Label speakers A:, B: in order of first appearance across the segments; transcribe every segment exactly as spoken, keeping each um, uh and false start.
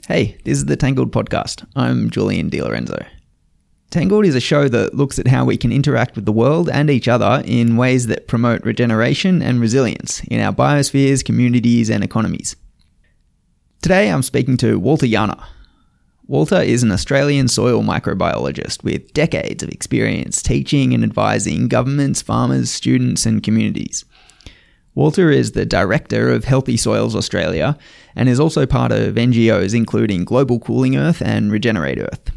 A: Hey, this is the Tangled podcast. I'm Julian Di Lorenzo. Tangled is a show that looks at how we can interact with the world and each other in ways that promote regeneration and resilience in our biospheres, communities, and economies. Today I'm speaking to Walter Jana. Walter is an Australian soil microbiologist with decades of experience teaching and advising governments, farmers, students, and communities. Walter is the director of Healthy Soils Australia and is also part of N G Os including Global Cooling Earth and Regenerate Earth.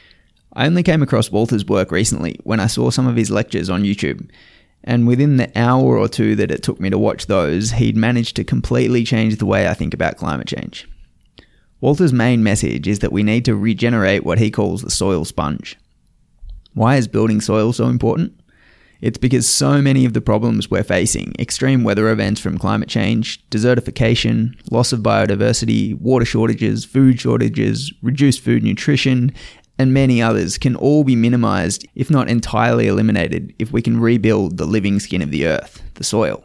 A: I only came across Walter's work recently when I saw some of his lectures on YouTube, and within the hour or two that it took me to watch those, he'd managed to completely change the way I think about climate change. Walter's main message is that we need to regenerate what he calls the soil sponge. Why is building soil so important? It's because so many of the problems we're facing, extreme weather events from climate change, desertification, loss of biodiversity, water shortages, food shortages, reduced food nutrition, and many others can all be minimised, if not entirely eliminated, if we can rebuild the living skin of the earth, the soil.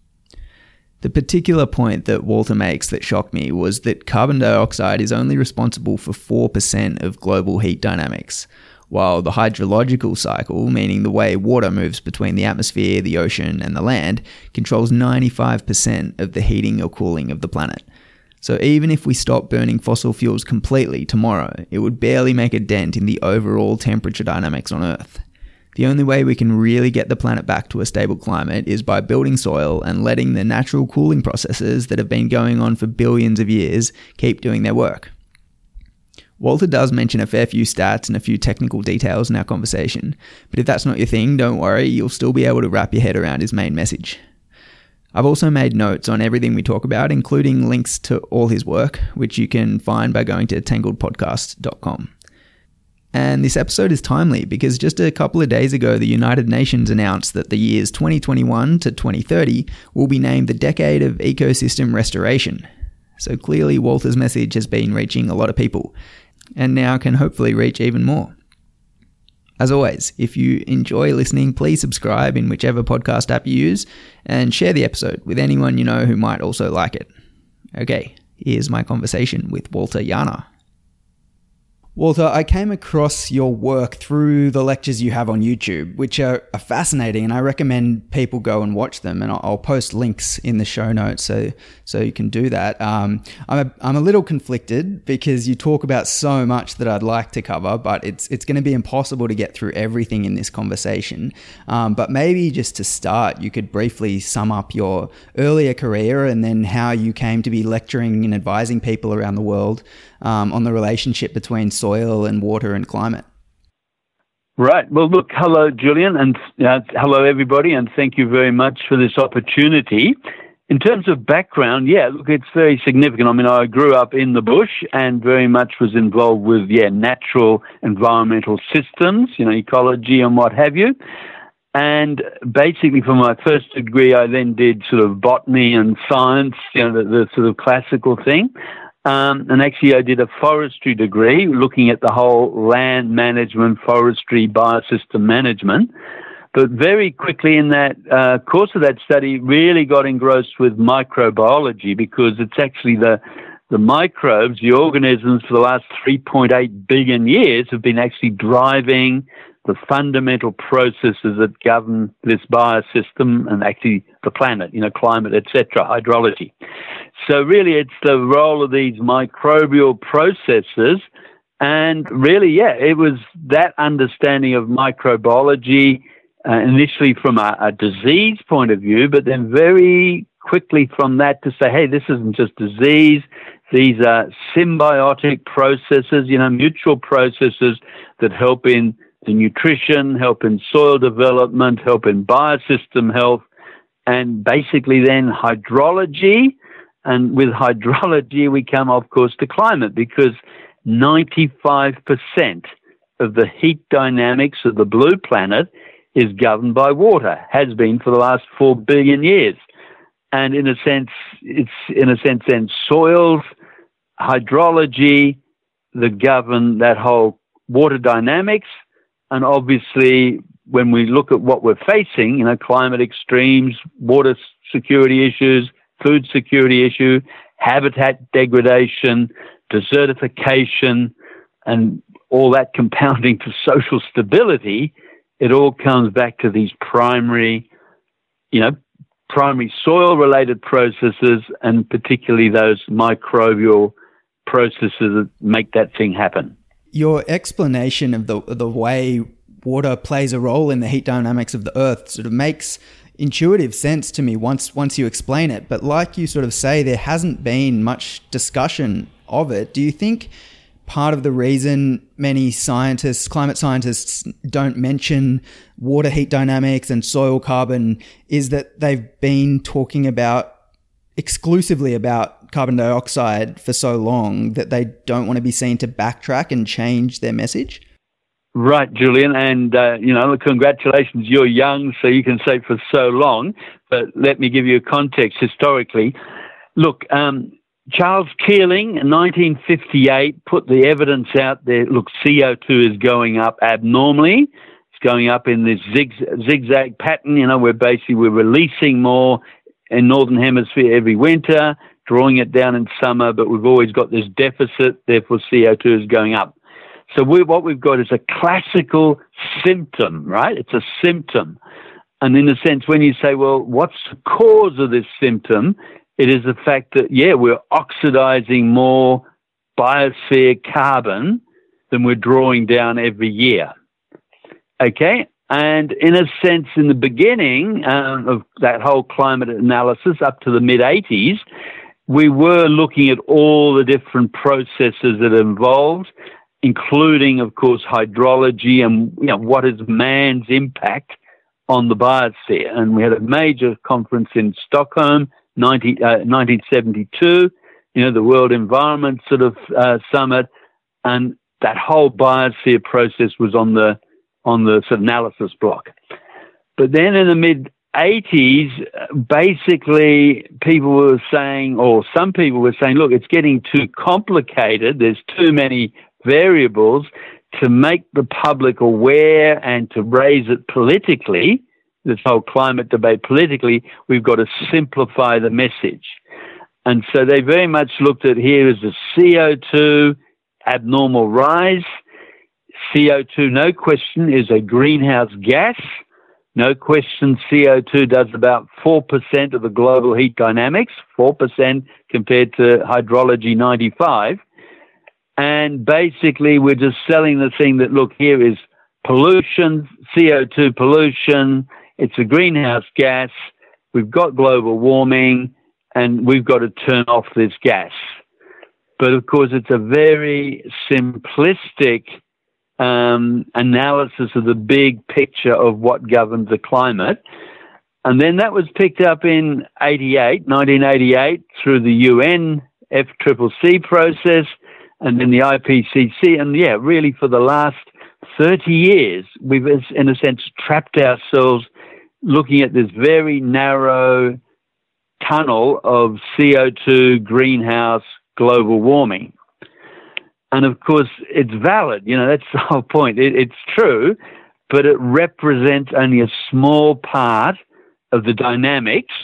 A: The particular point that Walter makes that shocked me was that carbon dioxide is only responsible for four percent of global heat dynamics, while the hydrological cycle, meaning the way water moves between the atmosphere, the ocean, and the land, controls ninety-five percent of the heating or cooling of the planet. So even if we stop burning fossil fuels completely tomorrow, it would barely make a dent in the overall temperature dynamics on Earth. The only way we can really get the planet back to a stable climate is by building soil and letting the natural cooling processes that have been going on for billions of years keep doing their work. Walter does mention a fair few stats and a few technical details in our conversation, but if that's not your thing, don't worry, you'll still be able to wrap your head around his main message. I've also made notes on everything we talk about, including links to all his work, which you can find by going to tangled podcast dot com. And this episode is timely because just a couple of days ago, the United Nations announced that the years twenty twenty-one to twenty thirty will be named the Decade of Ecosystem Restoration. So clearly Walter's message has been reaching a lot of people, and now can hopefully reach even more. As always, if you enjoy listening, please subscribe in whichever podcast app you use and share the episode with anyone you know who might also like it. Okay, here's my conversation with Walter Jana. Walter, I came across your work through the lectures you have on YouTube, which are, are fascinating, and I recommend people go and watch them. And I'll, I'll post links in the show notes so so you can do that. Um, I'm a, I'm a little conflicted because you talk about so much that I'd like to cover, but it's it's going to be impossible to get through everything in this conversation. Um, but maybe just to start, you could briefly sum up your earlier career and then how you came to be lecturing and advising people around the world um, on the relationship between soil and water and climate.
B: Right. Well, look, hello, Julian, and uh, hello, everybody, and thank you very much for this opportunity. In terms of background, yeah, look, it's very significant. I mean, I grew up in the bush and very much was involved with, yeah, natural environmental systems, you know, ecology and what have you. And basically, for my first degree, I then did sort of botany and science, you know, the, the sort of classical thing. Um, and actually, I did a forestry degree looking at the whole land management, forestry, biosystem management. But very quickly in that uh, course of that study, really got engrossed with microbiology because it's actually the the microbes, the organisms for the last three point eight billion years have been actually driving the fundamental processes that govern this biosystem and actually the planet, you know, climate, et cetera, hydrology. So really it's the role of these microbial processes. And really, yeah, it was that understanding of microbiology uh, initially from a, a disease point of view, but then very quickly from that to say, hey, this isn't just disease. These are symbiotic processes, you know, mutual processes that help in the nutrition, help in soil development, help in biosystem health, and basically then hydrology. And with hydrology, we come, of course, to climate because ninety-five percent of the heat dynamics of the blue planet is governed by water, has been for the last four billion years. And in a sense, it's in a sense then soils, hydrology that govern that whole water dynamics. And obviously, when we look at what we're facing, you know, climate extremes, water security issues, food security issue, habitat degradation, desertification, and all that compounding to social stability, it all comes back to these primary, you know, primary soil-related processes, and particularly those microbial processes that make that thing happen.
A: Your explanation of the the way water plays a role in the heat dynamics of the Earth sort of makes intuitive sense to me once once you explain it. But like you sort of say, there hasn't been much discussion of it. Do you think part of the reason many scientists, climate scientists, don't mention water heat dynamics and soil carbon is that they've been talking about exclusively about carbon dioxide for so long that they don't want to be seen to backtrack and change their message?
B: Right, Julian, and, uh, you know, congratulations, you're young, so you can say for so long, but let me give you a context historically. Look, um, Charles Keeling in nineteen fifty-eight put the evidence out there, look, C O two is going up abnormally. It's going up in this zig, zigzag pattern, you know, where basically we're releasing more in Northern Hemisphere every winter, drawing it down in summer, but we've always got this deficit, therefore C O two is going up. So we, what we've got is a classical symptom, right? It's a symptom. And in a sense, when you say, well, what's the cause of this symptom? It is the fact that, yeah, we're oxidizing more biosphere carbon than we're drawing down every year. Okay? And in a sense, in the beginning um, of that whole climate analysis up to the mid-eighties, we were looking at all the different processes that are involved, including, of course, hydrology and, you know, what is man's impact on the biosphere. And we had a major conference in Stockholm, nineteen seventy-two, you know, the World Environment sort of uh, Summit, and that whole biosphere process was on the on the sort of analysis block. But then in the mid-eighties, basically people were saying, or some people were saying, look, it's getting too complicated. There's too many variables to make the public aware and to raise it politically, this whole climate debate politically. We've got to simplify the message. And so they very much looked at here as a C O two abnormal rise. C O two, no question, is a greenhouse gas. No question, C O two does about four percent of the global heat dynamics, four percent compared to hydrology ninety-five. And basically, we're just selling the thing that, look, here is pollution, C O two pollution. It's a greenhouse gas. We've got global warming, and we've got to turn off this gas. But, of course, it's a very simplistic um, analysis of the big picture of what governs the climate. And then that was picked up in eighty-eight, nineteen eighty-eight through the U N F C C C process, and then the I P C C. And, yeah, really for the last thirty years, we've, in a sense, trapped ourselves looking at this very narrow tunnel of C O two, greenhouse, global warming. And, of course, it's valid. You know, that's the whole point. It, it's true, but it represents only a small part of the dynamics.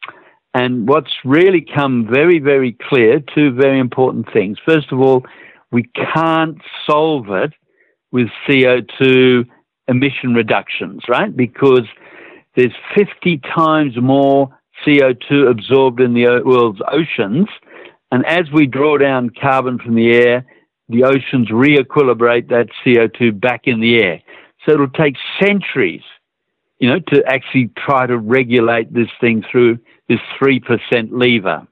B: And what's really come very, very clear, two very important things. First of all, we can't solve it with C O two emission reductions, right? Because there's fifty times more C O two absorbed in the world's oceans. And as we draw down carbon from the air, the oceans re-equilibrate that C O two back in the air. So it'll take centuries, you know, to actually try to regulate this thing through this three percent lever.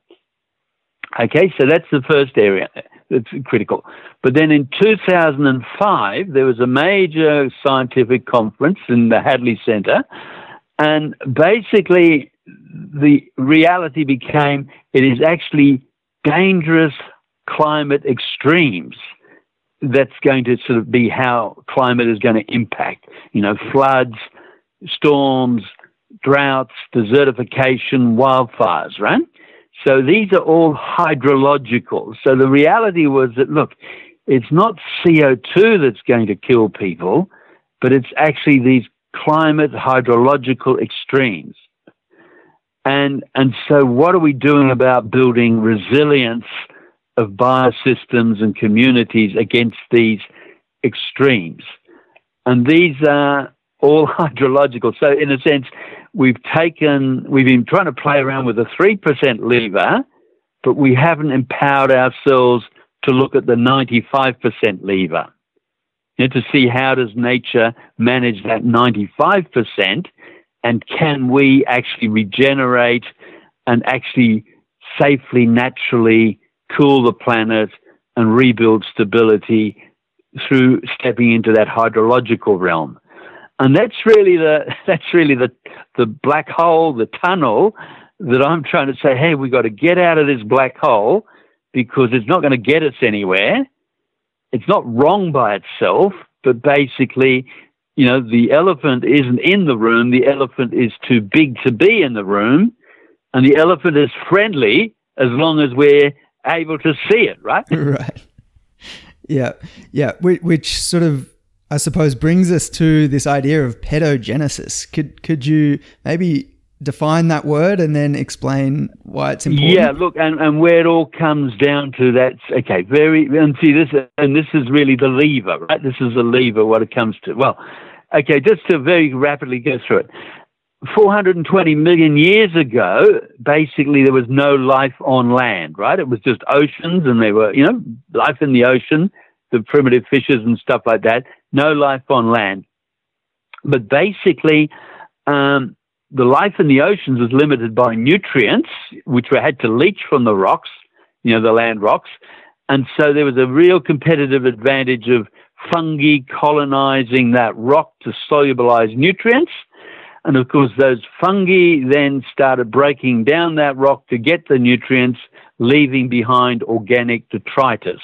B: Okay, so that's the first area that's critical. But then in two thousand five, there was a major scientific conference in the Hadley Center, and basically the reality became it is actually dangerous climate extremes that's going to sort of be how climate is going to impact, you know, floods, storms, droughts, desertification, wildfires, right? So these are all hydrological. So the reality was that, look, it's not C O two that's going to kill people, but it's actually these climate hydrological extremes. And and so what are we doing about building resilience of biosystems and communities against these extremes. And these are all hydrological. So in a sense, we've taken, we've been trying to play around with the three percent lever, but we haven't empowered ourselves to look at the ninety-five percent lever, you know, to see how does nature manage that ninety-five percent, and can we actually regenerate and actually safely, naturally cool the planet and rebuild stability through stepping into that hydrological realm. And that's really the that's really the the black hole, the tunnel that I'm trying to say, hey, we've got to get out of this black hole because it's not going to get us anywhere. It's not wrong by itself, but basically, you know, the elephant isn't in the room. The elephant is too big to be in the room. And the elephant is friendly as long as we're able to see it, right?
A: Right. Yeah. Yeah. Which sort of, I suppose, brings us to this idea of pedogenesis. Could could you maybe define that word and then explain why it's important?
B: Yeah, look, and, and where it all comes down to, that's, okay, very, and see this, and this is really the lever, right? This is the lever, what it comes to. Well, okay, just to very rapidly go through it. four hundred twenty million years ago, basically there was no life on land, right? It was just oceans, and there were, you know, life in the ocean, the primitive fishes and stuff like that. No life on land. But basically, um, the life in the oceans was limited by nutrients, which we had to leach from the rocks, you know, the land rocks. And so there was a real competitive advantage of fungi colonizing that rock to solubilize nutrients. And of course, those fungi then started breaking down that rock to get the nutrients, leaving behind organic detritus.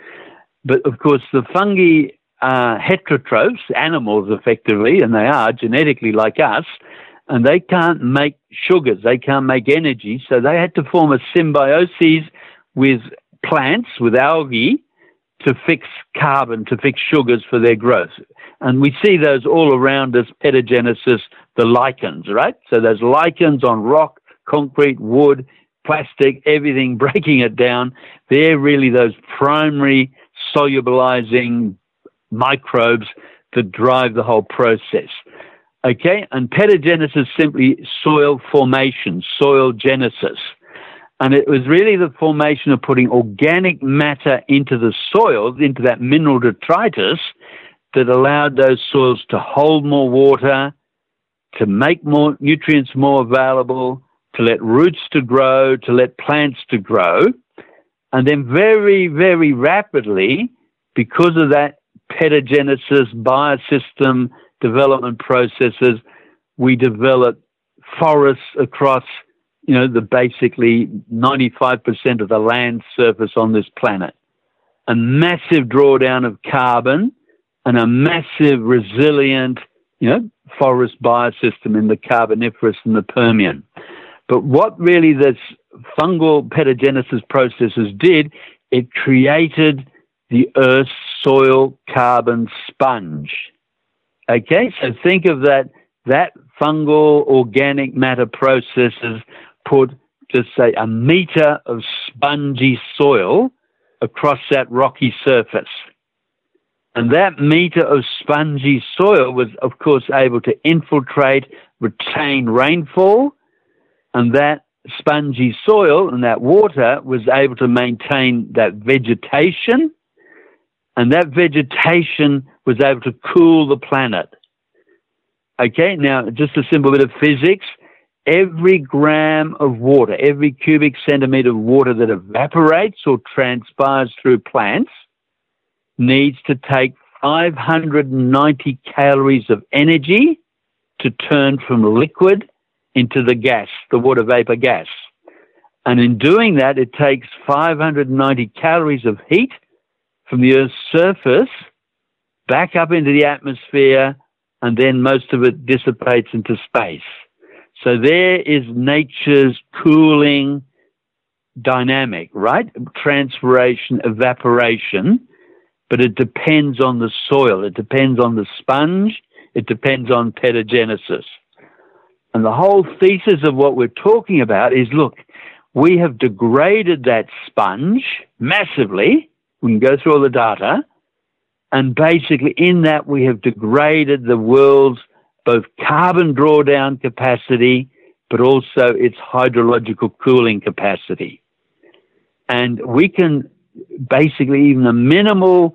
B: But of course, the fungi are heterotrophs, animals effectively, and they are genetically like us, and they can't make sugars, they can't make energy, so they had to form a symbiosis with plants, with algae, to fix carbon, to fix sugars for their growth. And we see those all around us, pedogenesis, the lichens, right? So those lichens on rock, concrete, wood, plastic, everything, breaking it down, they're really those primary solubilizing microbes that drive the whole process. Okay, and pedogenesis is simply soil formation, soil genesis. And it was really the formation of putting organic matter into the soil, into that mineral detritus, that allowed those soils to hold more water, to make more nutrients more available, to let roots to grow, to let plants to grow. And then very, very rapidly, because of that pedogenesis, biosystem development processes, we developed forests across, you know, the basically ninety-five percent of the land surface on this planet. A massive drawdown of carbon and a massive resilient, you know, forest biosystem in the Carboniferous and the Permian. But what really this fungal pedogenesis processes did, it created the Earth's soil carbon sponge. Okay, so think of that, that fungal organic matter processes put, just say, a meter of spongy soil across that rocky surface. And that meter of spongy soil was, of course, able to infiltrate, retain rainfall, and that spongy soil and that water was able to maintain that vegetation, and that vegetation was able to cool the planet. Okay, now just a simple bit of physics. Every gram of water, every cubic centimeter of water that evaporates or transpires through plants needs to take five hundred ninety calories of energy to turn from liquid into the gas, the water vapor gas. And in doing that, it takes five hundred ninety calories of heat from the Earth's surface back up into the atmosphere, and then most of it dissipates into space. So there is nature's cooling dynamic, right? Transpiration, evaporation, but it depends on the soil. It depends on the sponge. It depends on pedogenesis. And the whole thesis of what we're talking about is, look, we have degraded that sponge massively. We can go through all the data. And basically in that we have degraded the world's both carbon drawdown capacity, but also its hydrological cooling capacity. And we can basically, even a minimal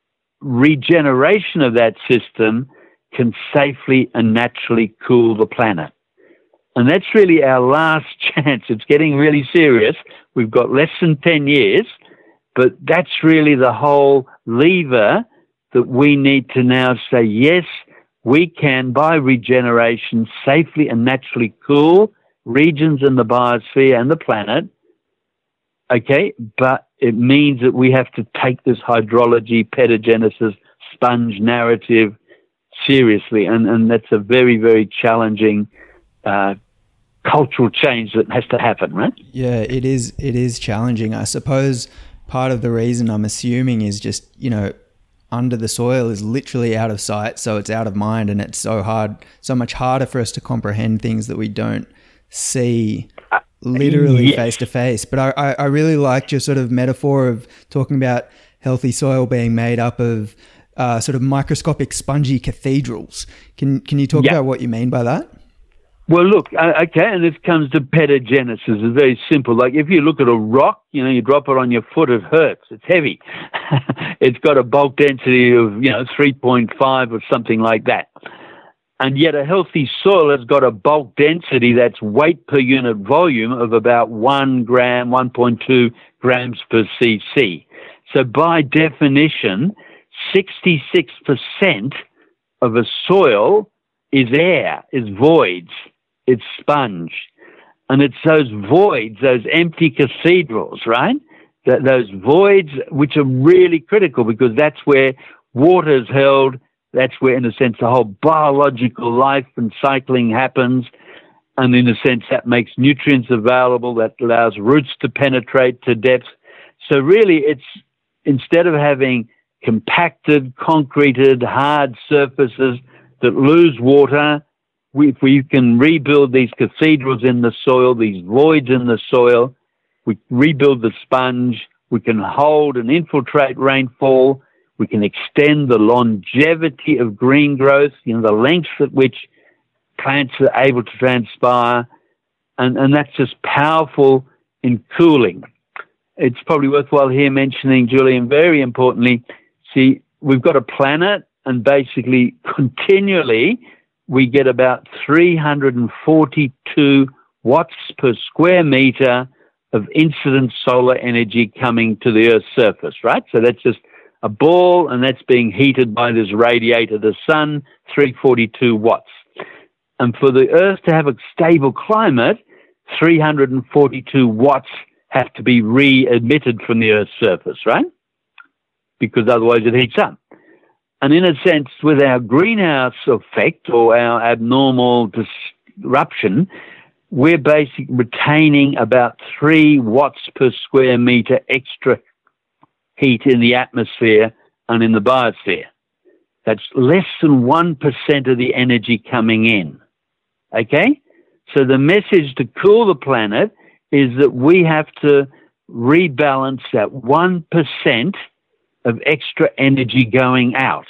B: regeneration of that system can safely and naturally cool the planet. And that's really our last chance. It's getting really serious. We've got less than ten years, but that's really the whole lever that we need to now say, yes, we can, by regeneration, safely and naturally cool regions in the biosphere and the planet. Okay, but it means that we have to take this hydrology, pedogenesis, sponge narrative seriously. And, and that's a very, very challenging uh, cultural change that has to happen, right?
A: Yeah, it is. It is challenging. I suppose part of the reason, I'm assuming, is just, you know, under the soil is literally out of sight, so it's out of mind, and it's so hard, so much harder for us to comprehend things that we don't see literally
B: yes.
A: face to face. But I, I, I really liked your sort of metaphor of talking about healthy soil being made up of uh, sort of microscopic spongy cathedrals. Can can you talk
B: yeah.
A: about what you mean by that?
B: Well, look, uh, okay, and this comes to pedogenesis. It's very simple. Like if you look at a rock, you know, you drop it on your foot, it hurts. It's heavy. It's got a bulk density of, you know, three point five or something like that. And yet a healthy soil has got a bulk density that's weight per unit volume of about one gram, one point two grams per cc. So by definition, sixty-six percent of a soil is air, is voids. It's sponge. And it's those voids, those empty cathedrals, right? That those voids, which are really critical because that's where water is held. That's where, in a sense, the whole biological life and cycling happens. And in a sense, that makes nutrients available, that allows roots to penetrate to depth. So really, it's instead of having compacted, concreted, hard surfaces that lose water, we, if we can rebuild these cathedrals in the soil, these voids in the soil, we rebuild the sponge, we can hold and infiltrate rainfall, we can extend the longevity of green growth, you know, the length at which plants are able to transpire, and, and that's just powerful in cooling. It's probably worthwhile here mentioning, Julian, very importantly, see, we've got a planet, and basically continually we get about three hundred forty-two watts per square meter of incident solar energy coming to the Earth's surface, right? So that's just a ball, and that's being heated by this radiator, the sun, three hundred forty-two watts. And for the Earth to have a stable climate, three hundred forty-two watts have to be re-emitted from the Earth's surface, right? Because otherwise it heats up. And in a sense, with our greenhouse effect or our abnormal disruption, we're basically retaining about three watts per square meter extra heat in the atmosphere and in the biosphere. That's less than one percent of the energy coming in. Okay? So the message to cool the planet is that we have to rebalance that one percent of extra energy going out.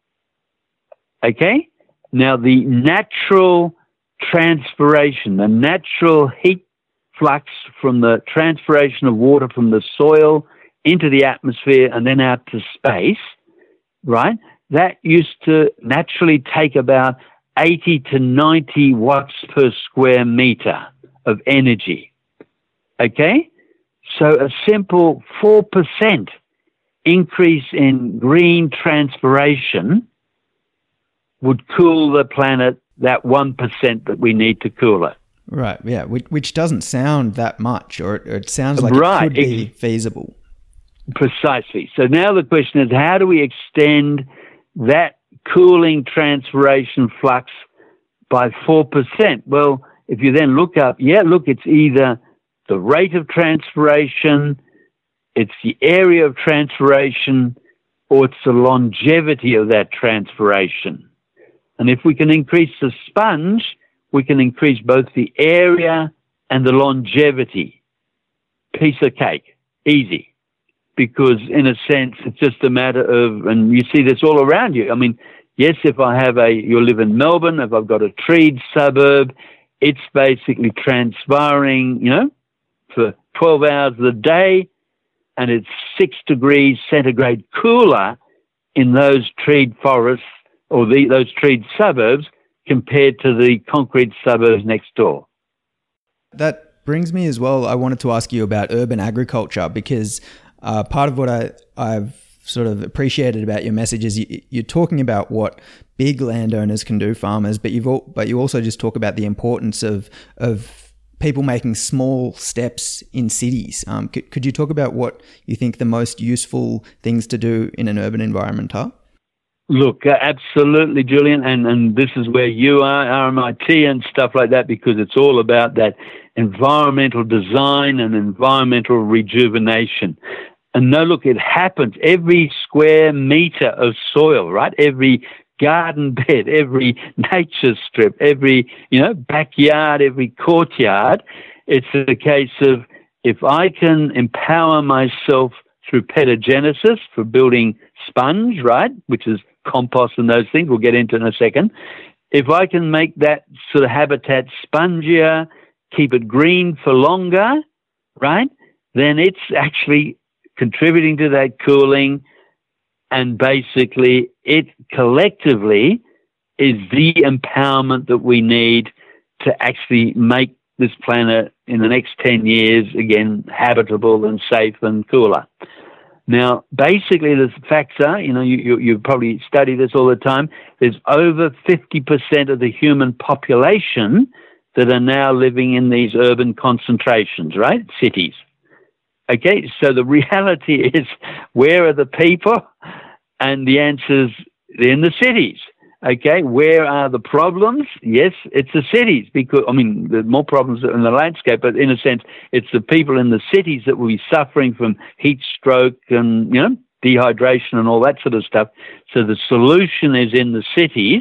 B: Okay? Now, the natural transpiration, the natural heat flux from the transpiration of water from the soil into the atmosphere and then out to space, right? That used to naturally take about eighty to ninety watts per square meter of energy. Okay? So a simple four percent increase in green transpiration would cool the planet that one percent that we need to cool it.
A: Right, yeah, which, which doesn't sound that much, or it, it sounds like
B: right.
A: it could be it, feasible.
B: Precisely. So now the question is, how do we extend that cooling transpiration flux by four percent? Well, if you then look up, yeah, look, it's either the rate of transpiration, it's the area of transpiration, or it's the longevity of that transpiration. And if we can increase the sponge, we can increase both the area and the longevity. Piece of cake. Easy. because in a sense, it's just a matter of, and you see this all around you. I mean, yes, if I have a, you live in Melbourne, if I've got a treed suburb, it's basically transpiring, you know, for twelve hours a day, and it's six degrees centigrade cooler in those treed forests or the, those treed suburbs compared to the concrete suburbs next door.
A: That brings me as well, I wanted to ask you about urban agriculture, because uh, part of what I, I've sort of appreciated about your message is you, you're talking about what big landowners can do, farmers, but you've all, but you also just talk about the importance of of people making small steps in cities. Um, could, could you talk about what you think the most useful things to do in an urban environment are?
B: Look, uh, absolutely, Julian, and, and this is where you are, R M I T and stuff like that, because it's all about that environmental design and environmental rejuvenation. And no, look, it happens. Every square meter of soil, right? Every garden bed, every nature strip, every, you know, backyard, every courtyard. It's a case of if I can empower myself through petagenesis for building sponge, right, which is compost and those things we'll get into in a second. If I can make that sort of habitat spongier, keep it green for longer, right, then it's actually contributing to that cooling, and basically it collectively is the empowerment that we need to actually make this planet in the next ten years, again, habitable and safe and cooler. Now, basically, the facts are, you know, you, you, you probably study this all the time, there's over fifty percent of the human population that are now living in these urban concentrations, right? Cities. Okay, so the reality is, where are the people? And the answer is in the cities. Okay, where are the problems? Yes, it's the cities, because, I mean, there's more problems in the landscape, but in a sense, it's the people in the cities that will be suffering from heat stroke and, you know, dehydration and all that sort of stuff. So the solution is in the cities.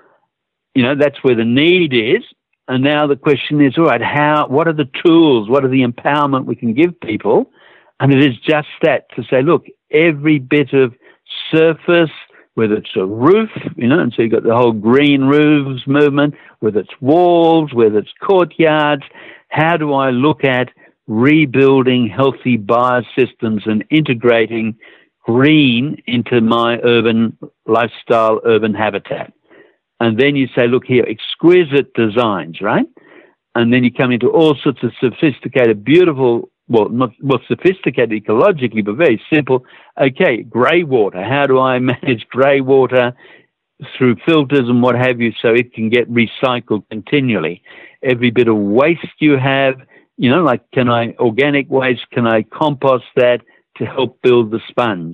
B: You know, that's where the need is. And now the question is, all right, how, what are the tools? What are the empowerment we can give people? And it is just that, to say, look, every bit of surface, whether it's a roof, you know, and so you've got the whole green roofs movement, whether it's walls, whether it's courtyards, how do I look at rebuilding healthy biosystems and integrating green into my urban lifestyle, urban habitat? And then you say, look here, exquisite designs, right? And then you come into all sorts of sophisticated, beautiful, well, not well, sophisticated ecologically, but very simple. Okay, grey water. How do I manage grey water through filters and what have you so it can get recycled continually? Every bit of waste you have, you know, like can I, organic waste, can I compost that to help build the sponge?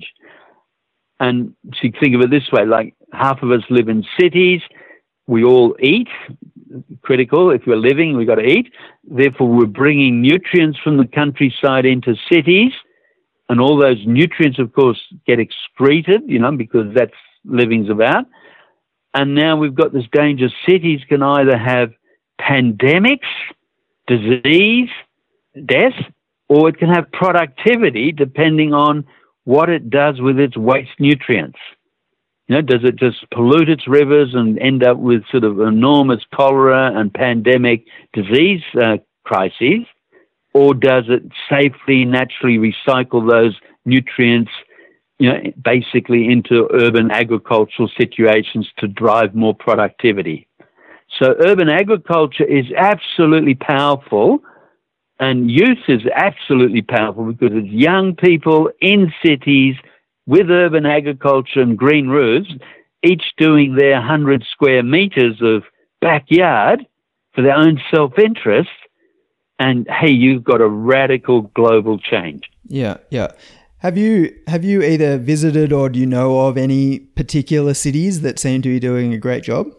B: And so you think of it this way, like half of us live in cities. We all eat, critical. If we're living, we've got to eat. Therefore, we're bringing nutrients from the countryside into cities. And all those nutrients, of course, get excreted, you know, because that's living's about. And now we've got this danger. Cities can either have pandemics, disease, death, or it can have productivity depending on what it does with its waste nutrients. You know, does it just pollute its rivers and end up with sort of enormous cholera and pandemic disease uh, crises? Or does it safely, naturally recycle those nutrients, you know, basically into urban agricultural situations to drive more productivity? So urban agriculture is absolutely powerful, and youth is absolutely powerful because it's young people in cities with urban agriculture and green roofs, each doing their one hundred square meters of backyard for their own self-interest. And, hey, you've got a radical global change.
A: Yeah, yeah. Have you have you either visited or do you know of any particular cities that seem to be doing a great job?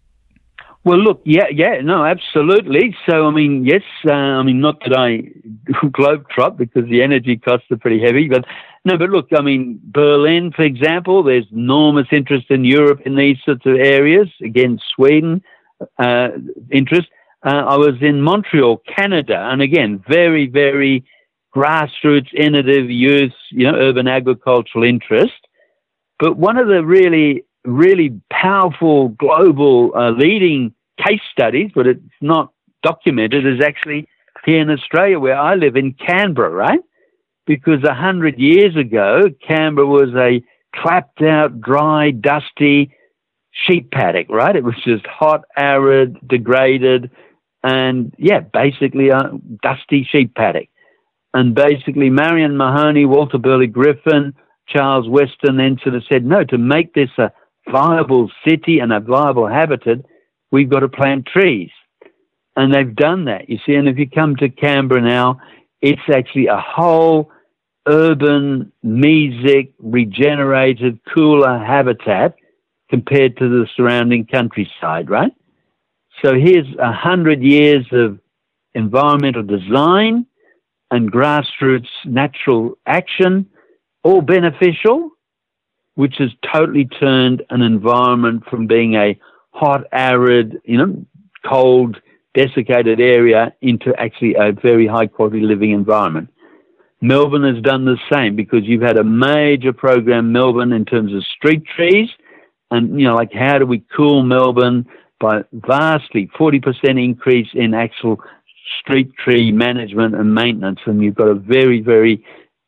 B: Well, look, yeah, yeah, no, absolutely. So, I mean, yes, uh, I mean, not that I globetrot because the energy costs are pretty heavy, but no, but look, I mean, Berlin, for example, there's enormous interest in Europe in these sorts of areas. Again, Sweden, uh, interest. Uh, I was in Montreal, Canada, and again, very, very grassroots, innovative youth, you know, urban agricultural interest. But one of the really, really powerful global uh, leading case studies, but it's not documented, is actually here in Australia, where I live, in Canberra, right? Because a hundred years ago, Canberra was a clapped out, dry, dusty sheep paddock, right? It was just hot, arid, degraded, and yeah, basically a dusty sheep paddock. And basically Marion Mahoney, Walter Burley Griffin, Charles Weston then sort of said, no, to make this a viable city and a viable habitat, we've got to plant trees. And they've done that, you see. And if you come to Canberra now, it's actually a whole urban, mesic, regenerated, cooler habitat compared to the surrounding countryside, right? So here's a hundred years of environmental design and grassroots natural action, all beneficial, which has totally turned an environment from being a hot, arid, you know, cold, desiccated area into actually a very high-quality living environment. Melbourne has done the same, because you've had a major program, Melbourne, in terms of street trees. And, you know, like, how do we cool Melbourne by vastly forty percent increase in actual street tree management and maintenance? And you've got a very, very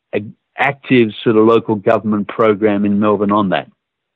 B: active sort of local government program in Melbourne on that.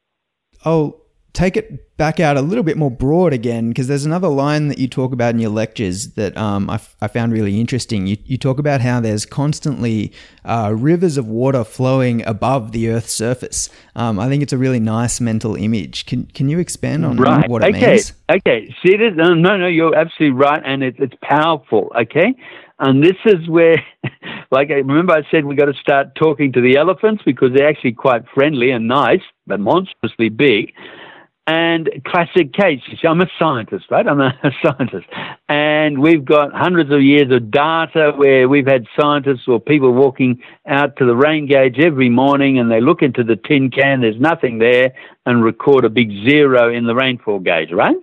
A: Oh, take it back out a little bit more broad again, because there's another line that you talk about in your lectures that um, I, f- I found really interesting. You, you talk about how there's constantly uh, rivers of water flowing above the Earth's surface. Um, I think it's a really nice mental image. Can can you expand on
B: right.
A: what it
B: okay.
A: means?
B: Okay. See this? No, no, no, you're absolutely right, and it, it's powerful. Okay, and this is where, like, I remember I said we got to start talking to the elephants, because they're actually quite friendly and nice, but monstrously big. And classic case, you see, I'm a scientist, right? I'm a scientist. And we've got hundreds of years of data where we've had scientists or people walking out to the rain gauge every morning, and they look into the tin can, there's nothing there, and record a big zero in the rainfall gauge, right?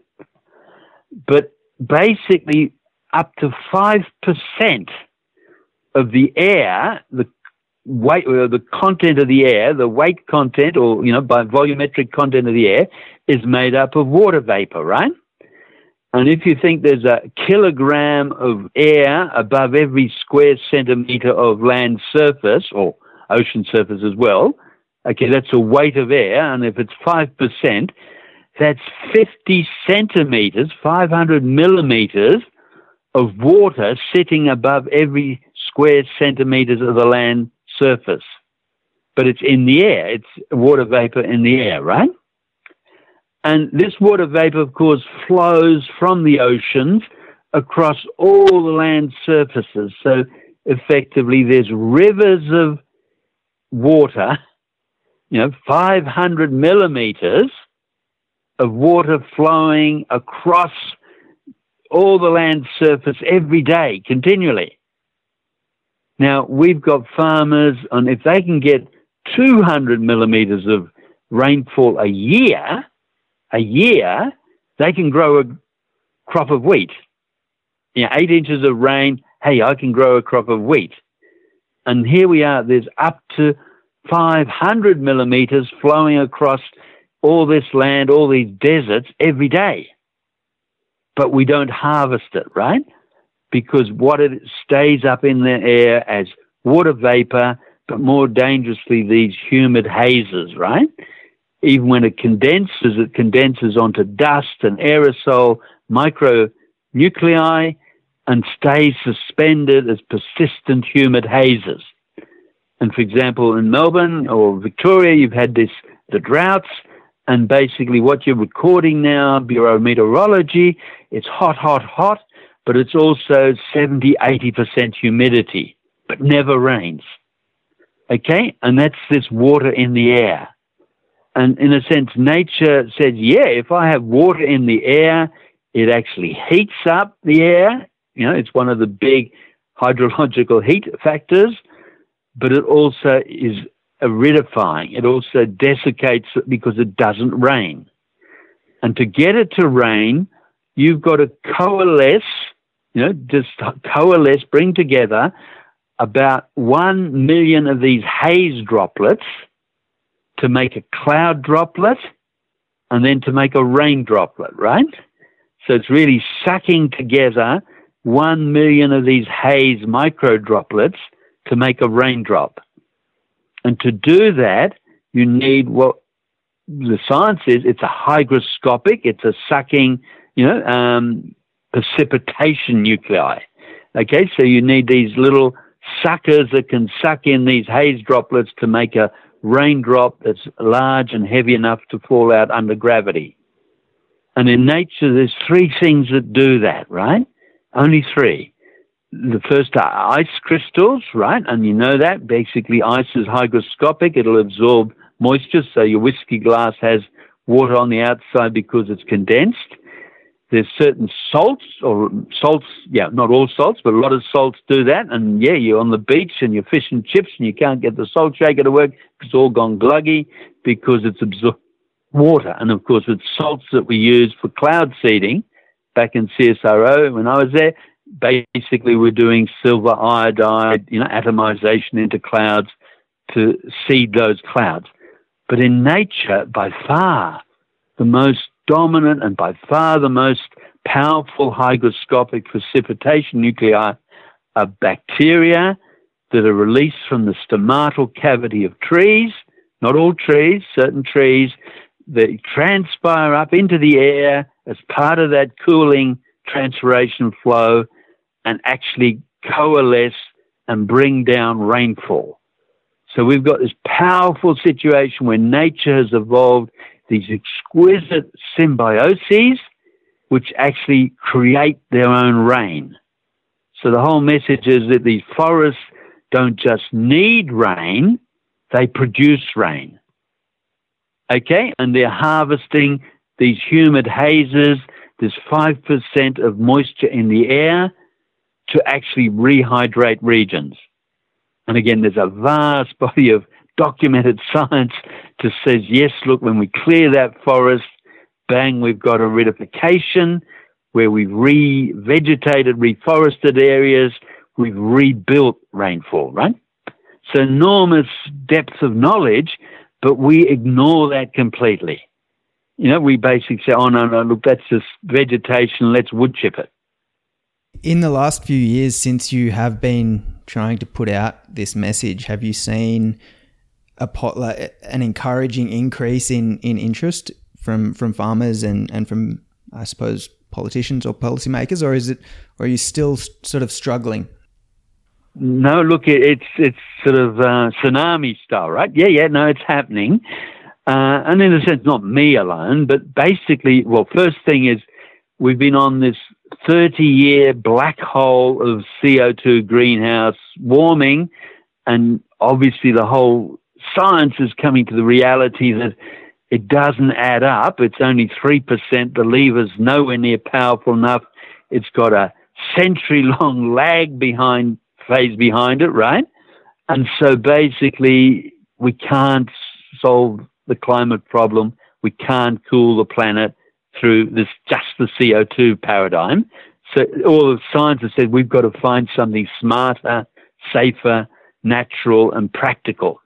B: But basically, up to five percent of the air, the weight, or the content of the air, the weight content, or, you know, by volumetric content of the air, is made up of water vapor, right? And if you think there's a kilogram of air above every square centimeter of land surface, or ocean surface as well, okay, that's a weight of air, and if it's five percent, that's fifty centimeters, five hundred millimeters of water sitting above every square centimeters of the land surface. But it's in the air. It's water vapor in the air, right? And this water vapor, of course, flows from the oceans across all the land surfaces. So effectively, there's rivers of water, you know, five hundred millimeters of water flowing across all the land surface every day, continually. Now, we've got farmers, and if they can get two hundred millimeters of rainfall a year, a year, they can grow a crop of wheat. You know, eight inches of rain, hey, I can grow a crop of wheat. And here we are, there's up to five hundred millimeters flowing across all this land, all these deserts every day. But we don't harvest it, right? Because what it stays up in the air as water vapor, but more dangerously, these humid hazes, right? Even when it condenses, it condenses onto dust and aerosol micronuclei and stays suspended as persistent humid hazes. And for example, in Melbourne or Victoria, you've had this, the droughts, and basically what you're recording now, Bureau of Meteorology, it's hot, hot, hot, but it's also seventy, eighty percent humidity, but never rains. Okay? And that's this water in the air. And in a sense, nature says, yeah, if I have water in the air, it actually heats up the air. You know, it's one of the big hydrological heat factors, but it also is aridifying. It also desiccates it because it doesn't rain. And to get it to rain, you've got to coalesce, you know, just coalesce, bring together about one million of these haze droplets to make a cloud droplet and then to make a rain droplet, right? So it's really sucking together one million of these haze micro droplets to make a raindrop. And to do that, you need what the science is, it's a hygroscopic, it's a sucking, you know, um, precipitation nuclei. Okay, so you need these little suckers that can suck in these haze droplets to make a raindrop that's large and heavy enough to fall out under gravity. And in nature, there's three things that do that, right? Only three. The first are ice crystals, right? And you know that. Basically, ice is hygroscopic. It'll absorb moisture, so your whiskey glass has water on the outside because it's condensed. There's certain salts, or salts, yeah, not all salts, but a lot of salts do that. And, yeah, you're on the beach and you're fishing chips and you can't get the salt shaker to work because it's all gone gluggy because it's absorbed water. And, of course, with salts that we use for cloud seeding, back in C S R O when I was there, basically we're doing silver iodide, you know, atomization into clouds to seed those clouds. But in nature, by far, the most dominant and by far the most powerful hygroscopic precipitation nuclei are bacteria that are released from the stomatal cavity of trees, not all trees, certain trees, that transpire up into the air as part of that cooling transpiration flow and actually coalesce and bring down rainfall. So we've got this powerful situation where nature has evolved these exquisite symbioses which actually create their own rain. So the whole message is that these forests don't just need rain, they produce rain. Okay? And they're harvesting these humid hazes, there's five percent of moisture in the air to actually rehydrate regions. And again, there's a vast body of documented science to says, yes, look, when we clear that forest, bang, we've got a ridification where we've re-vegetated, reforested areas, we've rebuilt rainfall, right? So enormous depth of knowledge, but we ignore that completely. You know, we basically say, oh, no, no, look, that's just vegetation, let's wood chip it.
A: In the last few years, since you have been trying to put out this message, have you seen a pot, like, an encouraging increase in, in interest from, from farmers and, and from, I suppose, politicians or policymakers, or is it, or are you still sort of struggling?
B: No, look, it's it's sort of uh, tsunami style, right? Yeah, yeah, no, it's happening. Uh, and in a sense, not me alone, but basically, well, first thing is we've been on this thirty-year black hole of C O two greenhouse warming, and obviously the whole science is coming to the reality that it doesn't add up. It's only three percent. The lever's nowhere near powerful enough. It's got a century-long lag behind phase behind it, right? And so basically we can't solve the climate problem. We can't cool the planet through this just the C O two paradigm. So all of science has said we've got to find something smarter, safer, natural, and practical.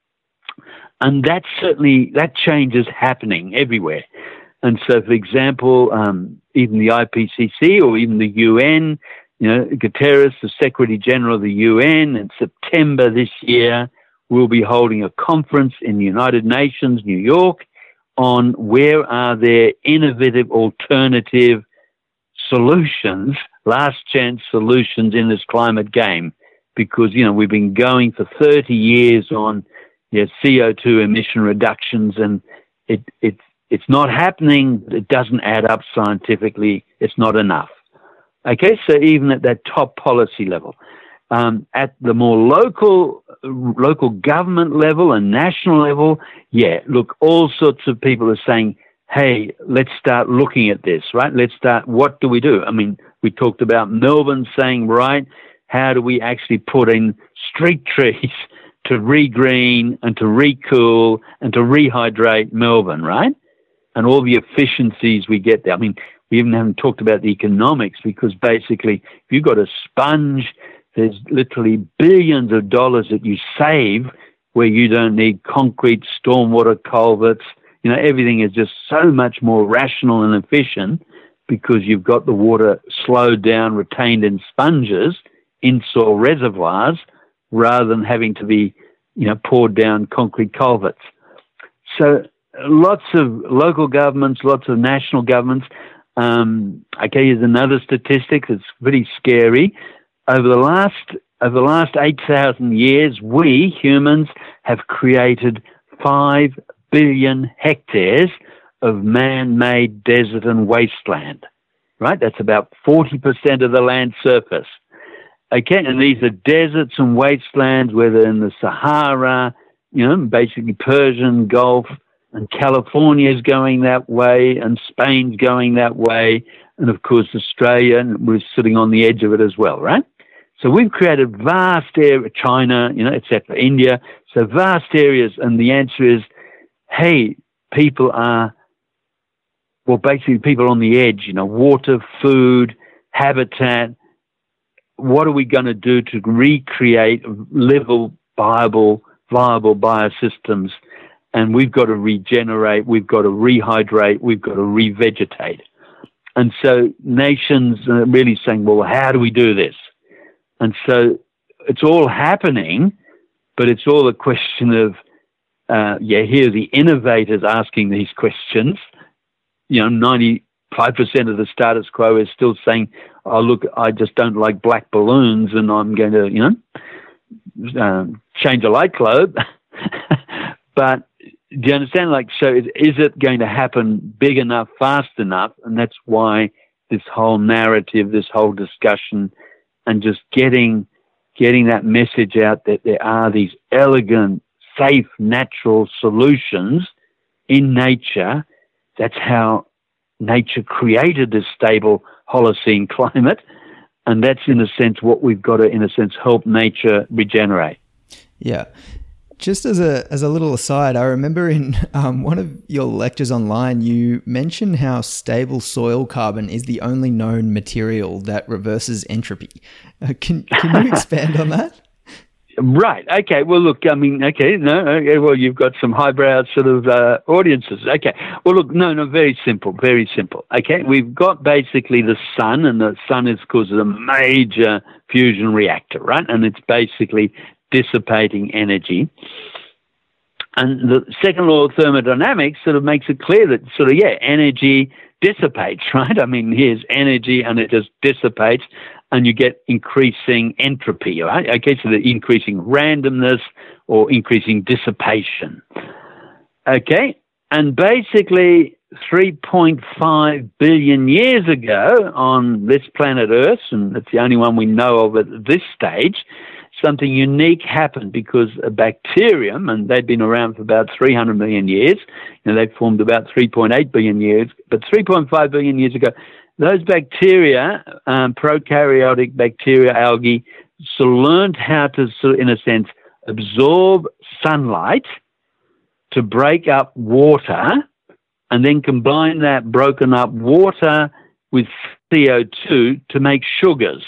B: And that's certainly, that change is happening everywhere. And so, for example, um, even the I P C C or even the U N, you know, Guterres, the Secretary General of the U N, in September this year, will be holding a conference in the United Nations, New York, on where are there innovative alternative solutions, last chance solutions in this climate game. Because, you know, we've been going for thirty years on yeah, C O two emission reductions, and it, it, it's not happening. It doesn't add up scientifically. It's not enough. Okay, so even at that top policy level. Um, at the more local local government level and national level, yeah, look, all sorts of people are saying, hey, let's start looking at this, right? Let's start, what do we do? I mean, we talked about Melbourne saying, right, how do we actually put in street trees to regreen and to recool and to rehydrate Melbourne, right? And all the efficiencies we get there. I mean, we even haven't talked about the economics, because basically if you've got a sponge There's literally billions of dollars that you save where you don't need concrete stormwater culverts. You know, everything is just so much more rational and efficient because you've got the water slowed down, retained in sponges in soil reservoirs rather than having to be, you know, poured down concrete culverts. So lots of local governments, lots of national governments. Um, okay, here's another statistic that's pretty scary. Over the last over the last eight thousand years, we humans have created five billion hectares of man-made desert and wasteland. Right, that's about forty percent of the land surface. Okay, and these are deserts and wastelands, whether in the Sahara, you know, basically Persian Gulf, and California's going that way, and Spain's going that way, and of course Australia, and we're sitting on the edge of it as well, right? So we've created vast area, China, you know, et cetera, India, so vast areas, and the answer is, hey, people are, well, basically people on the edge, you know, water, food, habitat. What are we going to do to recreate livable, viable, viable biosystems? And we've got to regenerate, we've got to rehydrate, we've got to revegetate. And so nations are really saying, well, how do we do this? And so it's all happening, but it's all a question of, uh, yeah, here are the innovators asking these questions. You know, ninety-five percent of the status quo is still saying, oh, look, I just don't like black balloons and I'm going to, you know, um, change a light globe. But do you understand? Like, so is, is it going to happen big enough, fast enough? And that's why this whole narrative, this whole discussion, and just getting getting that message out that there are these elegant, safe, natural solutions in nature. That's how nature created this stable Holocene climate. And that's, in a sense, what we've got to, in a sense, help nature regenerate.
A: Yeah. Just as a as a little aside, I remember in um, one of your lectures online, you mentioned how stable soil carbon is the only known material that reverses entropy. Uh, can can you expand on that?
B: Right. Okay. Well, look, I mean, okay, no, okay, well, you've got some highbrow sort of uh, audiences. Okay. Well, look, no, no, very simple, very simple. Okay. We've got basically the sun, and the sun is, of course, a major fusion reactor, right? And it's basically dissipating energy. And the second law of thermodynamics sort of makes it clear that sort of, yeah, energy dissipates, right? I mean, here's energy and it just dissipates and you get increasing entropy, right? Okay, so the increasing randomness or increasing dissipation. Okay, and basically three point five billion years ago on this planet Earth, and it's the only one we know of at this stage, something unique happened because a bacterium, and they'd been around for about three hundred million years, and they formed about three point eight billion years, but three point five billion years ago, those bacteria, um, prokaryotic bacteria, algae, so learned how to, sort of, in a sense, absorb sunlight to break up water, and then combine that broken up water with C O two to make sugars.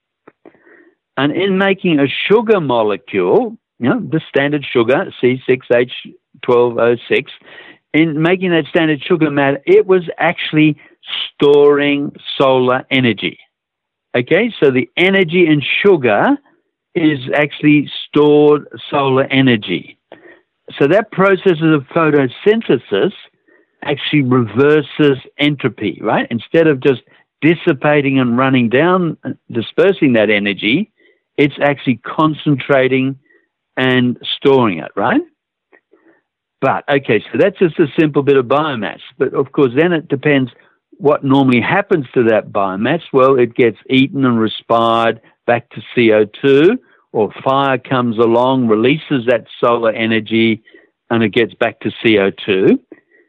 B: And in making a sugar molecule, you know, the standard sugar, C six H twelve O six, in making that standard sugar matter, it was actually storing solar energy. Okay, so the energy in sugar is actually stored solar energy. So that process of photosynthesis actually reverses entropy, right? Instead of just dissipating and running down, dispersing that energy, it's actually concentrating and storing it, right? But, okay, so that's just a simple bit of biomass. But, of course, then it depends what normally happens to that biomass. Well, it gets eaten and respired back to C O two, or fire comes along, releases that solar energy, and it gets back to C O two.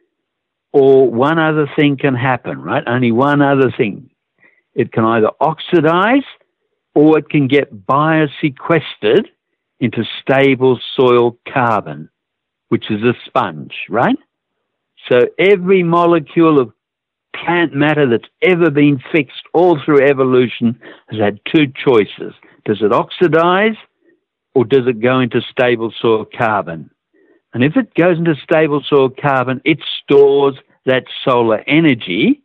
B: Or one other thing can happen, right? Only one other thing. It can either oxidize or it can get biosequestered into stable soil carbon, which is a sponge, right? So every molecule of plant matter that's ever been fixed all through evolution has had two choices. Does it oxidize or does it go into stable soil carbon? And if it goes into stable soil carbon, it stores that solar energy.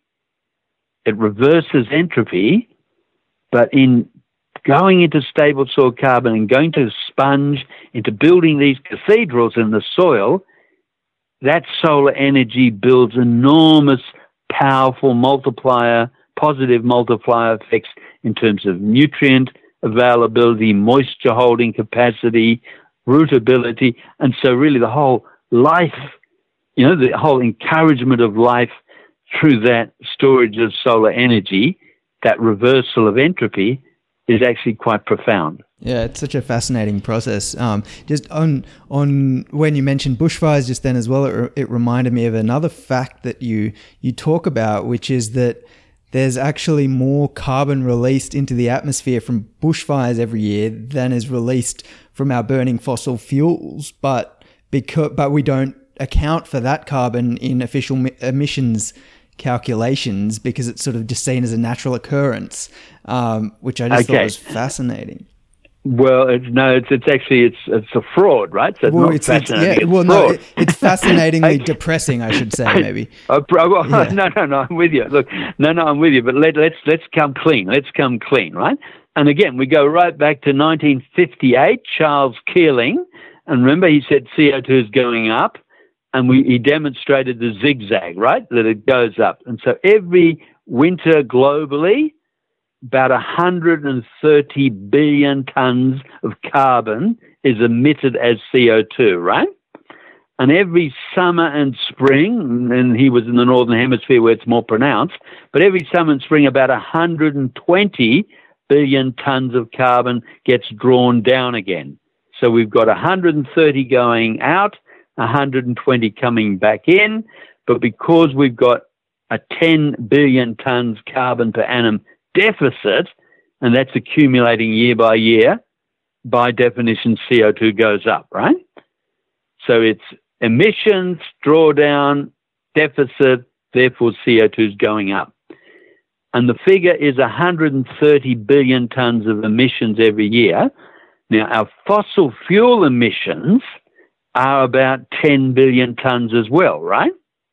B: It reverses entropy, but in going into stable soil carbon and going to sponge into building these cathedrals in the soil, that solar energy builds enormous, powerful multiplier, positive multiplier effects in terms of nutrient availability, moisture holding capacity, rootability, and so really the whole life, you know, the whole encouragement of life through that storage of solar energy, that reversal of entropy, is actually quite profound.
A: Yeah, it's such a fascinating process. Um, just on on when you mentioned bushfires just then as well, it, it reminded me of another fact that you you talk about, which is that there's actually more carbon released into the atmosphere from bushfires every year than is released from our burning fossil fuels. But because but we don't account for that carbon in official mi- emissions calculations because it's sort of just seen as a natural occurrence, um, which I just
B: okay.
A: thought was fascinating.
B: Well, it's, no, it's it's actually it's it's a fraud, right? So it's
A: well,
B: not
A: it's,
B: fascinating.
A: It's, yeah,
B: it's
A: well,
B: fraud.
A: no, it, it's fascinatingly depressing, I should say, maybe.
B: Oh, bro,
A: Yeah.
B: No, no, no, I'm with you. Look, no, no, I'm with you. But let, let's let's come clean. Let's come clean, right? And again, we go right back to nineteen fifty-eight. Charles Keeling, and remember, he said C O two is going up. And we, he demonstrated the zigzag, right, that it goes up. And so every winter globally, about one hundred thirty billion tons of carbon is emitted as C O two, right? And every summer and spring, and he was in the Northern Hemisphere where it's more pronounced, but every summer and spring about one hundred twenty billion tons of carbon gets drawn down again. So we've got one hundred thirty going out, one hundred twenty coming back in, but because we've got a ten billion tons carbon per annum deficit, and that's accumulating year by year, by definition C O two goes up, right? So it's emissions, drawdown, deficit, therefore C O two is going up. And the figure is one hundred thirty billion tons of emissions every year. Now, our fossil fuel emissions are about ten billion tons as well, right?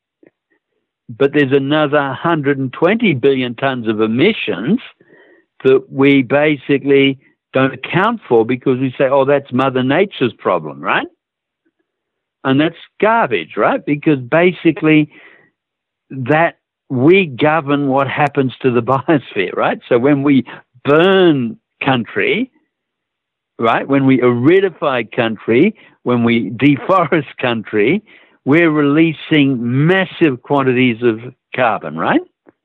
B: But there's another one hundred twenty billion tons of emissions that we basically don't account for because we say, oh, that's Mother Nature's problem, right? And that's garbage, right? Because basically that we govern what happens to the biosphere, right? So when we burn country, right, when we aridify country, when we deforest country, we're releasing massive quantities of carbon, right?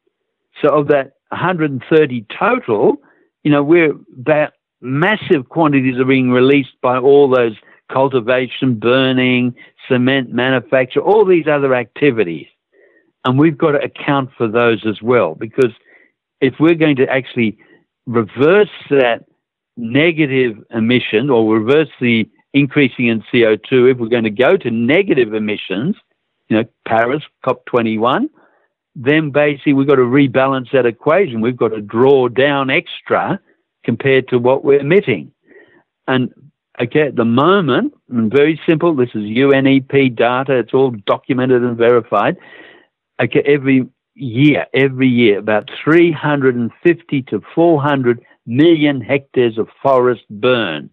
B: So of that one hundred thirty total, you know, we're that massive quantities are being released by all those cultivation, burning, cement manufacture, all these other activities. And we've got to account for those as well, because if we're going to actually reverse that negative emission or reverse the increasing in C O two, if we're going to go to negative emissions, you know, Paris, COP twenty-one, then basically we've got to rebalance that equation. We've got to draw down extra compared to what we're emitting. And okay, at the moment, and very simple, this is U N E P data, it's all documented and verified. Okay, every year, every year, about three hundred fifty to four hundred million hectares of forest burn.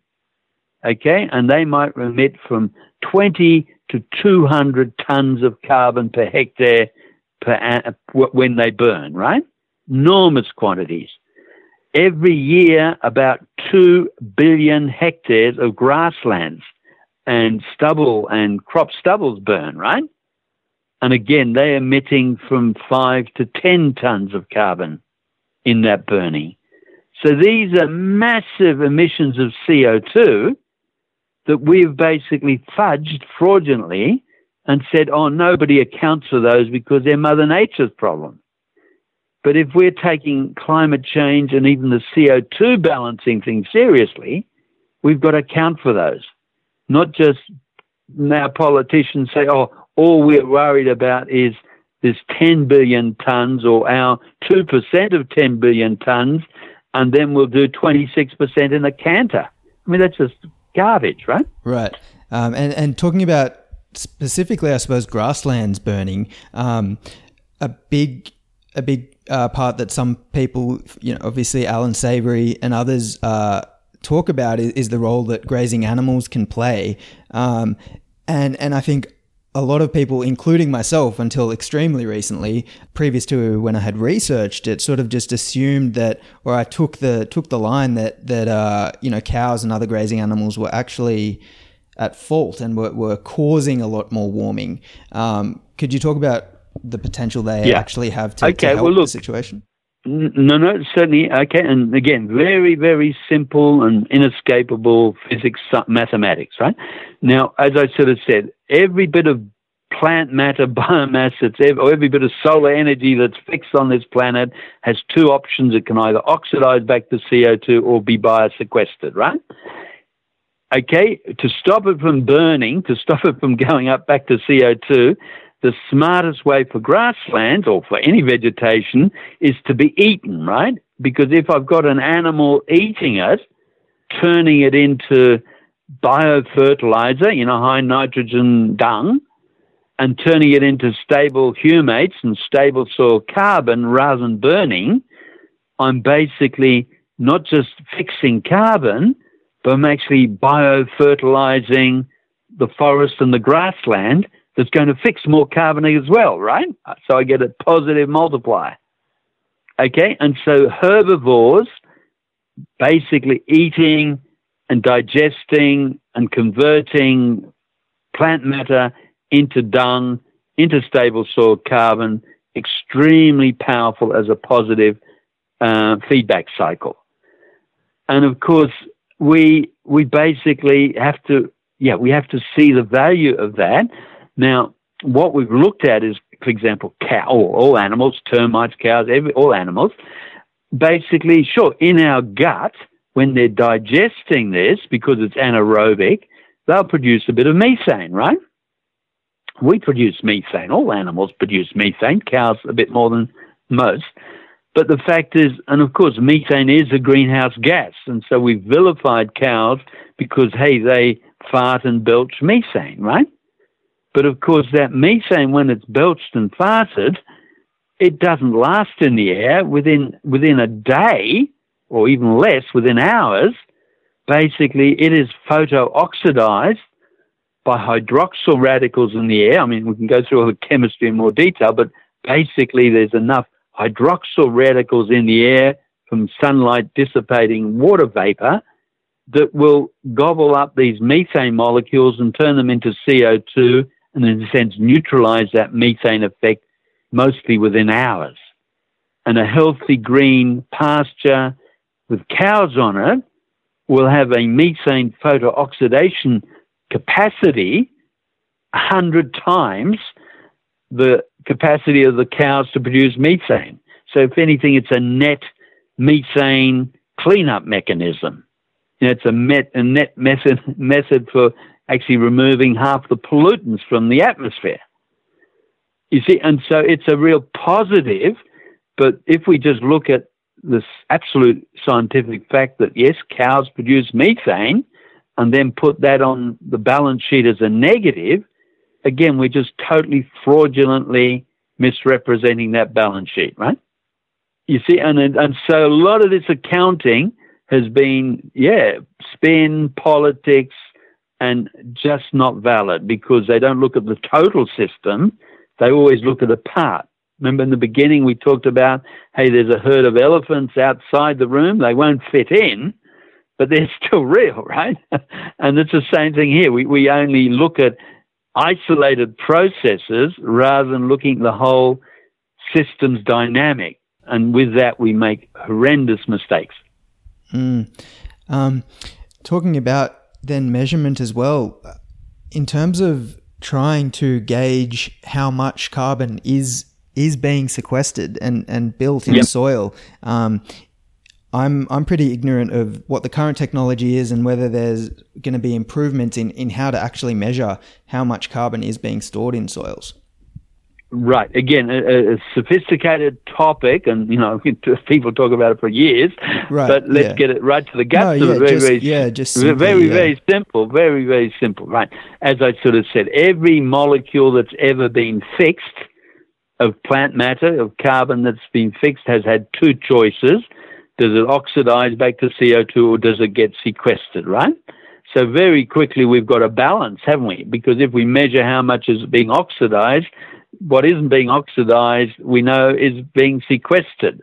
B: Okay, and they might emit from twenty to two hundred tons of carbon per hectare per when they burn, right? Enormous quantities. Every year, about two billion hectares of grasslands and stubble and crop stubbles burn, right? And again, they're emitting from five to ten tons of carbon in that burning. So these are massive emissions of C O two that we've basically fudged fraudulently and said, oh, nobody accounts for those because they're Mother Nature's problem. But if we're taking climate change and even the C O two balancing thing seriously, we've got to account for those. Not just now politicians say, oh, all we're worried about is there's ten billion tonnes, or our two percent of ten billion tonnes, and then we'll do twenty-six percent in a canter. I mean, that's just garbage, right?
A: Right. Um, and, and talking about specifically, I suppose, grasslands burning, um, a big a big uh, part that some people, you know, obviously Alan Savory and others uh, talk about is, is the role that grazing animals can play. Um, and and I think a lot of people, including myself until extremely recently, previous to when I had researched it, sort of just assumed that, or I took the took the line that that uh, you know, cows and other grazing animals were actually at fault and were, were causing a lot more warming. Um, could you talk about the potential they yeah. actually have to,
B: okay,
A: to help
B: well, look,
A: the situation?
B: No, no, certainly. Okay, and again, very, very simple and inescapable physics, mathematics, right? Now, as I sort of said, every bit of plant matter, biomass, that's ever, or every bit of solar energy that's fixed on this planet has two options. It can either oxidize back to C O two or be biosequestered, right? Okay, to stop it from burning, to stop it from going up back to C O two, the smartest way for grasslands or for any vegetation is to be eaten, right? Because if I've got an animal eating it, turning it into biofertilizer, you know, high nitrogen dung, and turning it into stable humates and stable soil carbon rather than burning, I'm basically not just fixing carbon, but I'm actually biofertilizing the forest and the grassland that's going to fix more carbon as well, right? So I get a positive multiplier. Okay, and so herbivores basically eating and digesting and converting plant matter into dung, into stable soil carbon, extremely powerful as a positive uh, feedback cycle. And of course, we we basically have to, yeah, we have to see the value of that. Now, what we've looked at is, for example, cow, all, all animals, termites, cows, every, all animals, basically, sure, in our gut, when they're digesting this, because it's anaerobic, they'll produce a bit of methane, right? We produce methane. All animals produce methane, cows a bit more than most. But the fact is, and of course, methane is a greenhouse gas, and so we've vilified cows because, hey, they fart and belch methane, right? But of course, that methane, when it's belched and farted, it doesn't last in the air. Within within a day, or even less, within hours, basically it is photo-oxidized by hydroxyl radicals in the air. I mean, we can go through all the chemistry in more detail, but basically there's enough hydroxyl radicals in the air from sunlight dissipating water vapor that will gobble up these methane molecules and turn them into C O two, and in a sense neutralize that methane effect mostly within hours. And a healthy green pasture with cows on it will have a methane photooxidation capacity a hundred times the capacity of the cows to produce methane. So if anything, it's a net methane cleanup mechanism. You know, it's a, met, a net method, method for actually removing half the pollutants from the atmosphere. You see, and so it's a real positive, but if we just look at this absolute scientific fact that, yes, cows produce methane, and then put that on the balance sheet as a negative, again, we're just totally fraudulently misrepresenting that balance sheet, right? You see, and, and so a lot of this accounting has been, yeah, spin, politics, and just not valid because they don't look at the total system. They always look at a part. Remember in the beginning we talked about, hey, there's a herd of elephants outside the room. They won't fit in, but they're still real, right? And it's the same thing here. We, we only look at isolated processes rather than looking at the whole system's dynamic. And with that, we make horrendous mistakes.
A: Mm. Um, talking about then measurement as well, in terms of trying to gauge how much carbon is is being sequestered and, and built in yep. soil, um, I'm I'm pretty ignorant of what the current technology is and whether there's going to be improvements in, in how to actually measure how much carbon is being stored in soils.
B: Right. Again, a, a sophisticated topic, and, you know, people talk about it for years,
A: right,
B: but let's
A: yeah.
B: get it right to the guts
A: no,
B: of
A: yeah,
B: it. Very,
A: just,
B: very,
A: yeah, just simply,
B: very,
A: yeah.
B: very simple. Very, very simple. Right. As I sort of said, every molecule that's ever been fixed of plant matter, of carbon that's been fixed, has had two choices. Does it oxidize back to C O two, or does it get sequestered, right? So very quickly we've got a balance, haven't we? Because if we measure how much is being oxidized, what isn't being oxidized, we know, is being sequestered.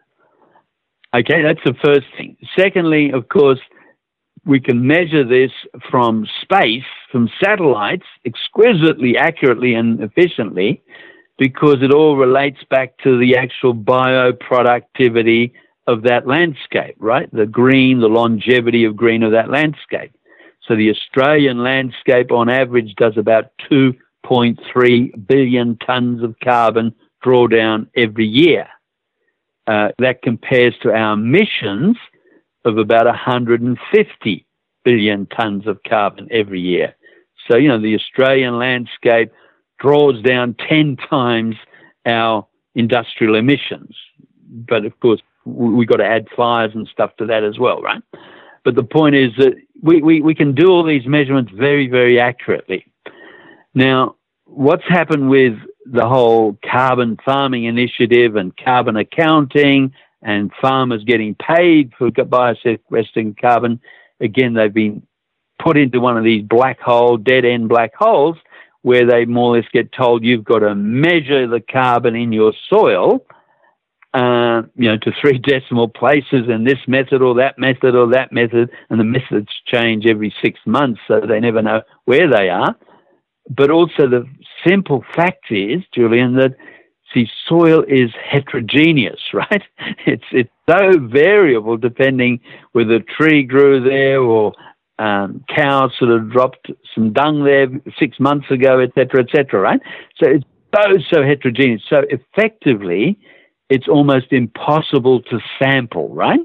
B: Okay, that's the first thing. Secondly, of course, we can measure this from space, from satellites, exquisitely accurately and efficiently, because it all relates back to the actual bioproductivity of that landscape, right? The green, the longevity of green of that landscape. So the Australian landscape on average does about two point three billion tonnes of carbon drawdown every year. Uh, that compares to our emissions of about one hundred fifty billion tonnes of carbon every year. So, you know, the Australian landscape draws down ten times our industrial emissions. But, of course, we've got to add fires and stuff to that as well, right? But the point is that we, we, we can do all these measurements very, very accurately. Now, what's happened with the whole carbon farming initiative and carbon accounting and farmers getting paid for biosequestering carbon, again, they've been put into one of these black hole, dead-end black holes, where they more or less get told you've got to measure the carbon in your soil, uh, you know, to three decimal places in this method or that method or that method, and the methods change every six months, so they never know where they are. But also the simple fact is, Julian, that, see, soil is heterogeneous, right? It's it's so variable depending whether a tree grew there or um, cows sort of dropped some dung there six months ago, et cetera, et cetera, right? So it's so, so heterogeneous. So effectively, it's almost impossible to sample, right?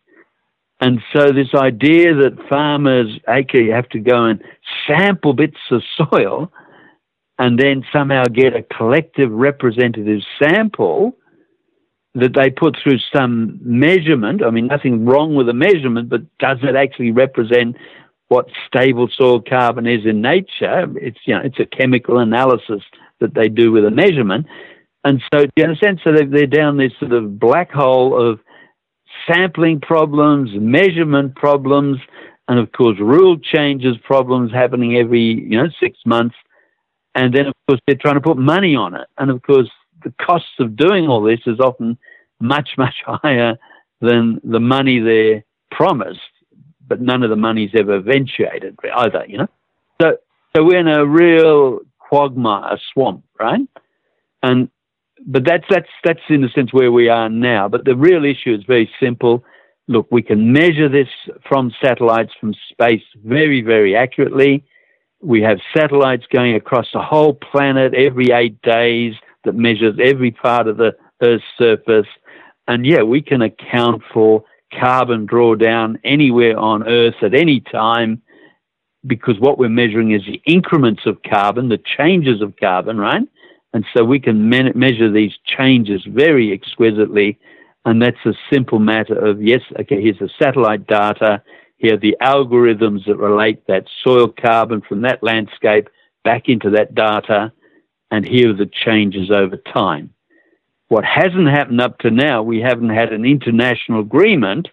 B: And so this idea that farmers, okay, have to go and sample bits of soil and then somehow get a collective representative sample that they put through some measurement. I mean, nothing wrong with a measurement, but does it actually represent what stable soil carbon is in nature? It's, you know, it's a chemical analysis that they do with a measurement. And so, you understand, so they're down this sort of black hole of sampling problems, measurement problems, and of course rule changes problems happening every, you know, six months. And then of course they're trying to put money on it. And of course the costs of doing all this is often much, much higher than the money they're promised, but none of the money's ever eventuated either, you know. So so we're in a real quagmire, a swamp, right? And But that's that's that's in a sense where we are now. But the real issue is very simple. Look, we can measure this from satellites from space very, very accurately. We have satellites going across the whole planet every eight days that measures every part of the Earth's surface. And yeah, we can account for carbon drawdown anywhere on Earth at any time, because what we're measuring is the increments of carbon, the changes of carbon, right? And so we can me- measure these changes very exquisitely. And that's a simple matter of, yes, okay, here's the satellite data. Here are the algorithms that relate that soil carbon from that landscape back into that data. And here are the changes over time. What hasn't happened up to now, we haven't had an international agreement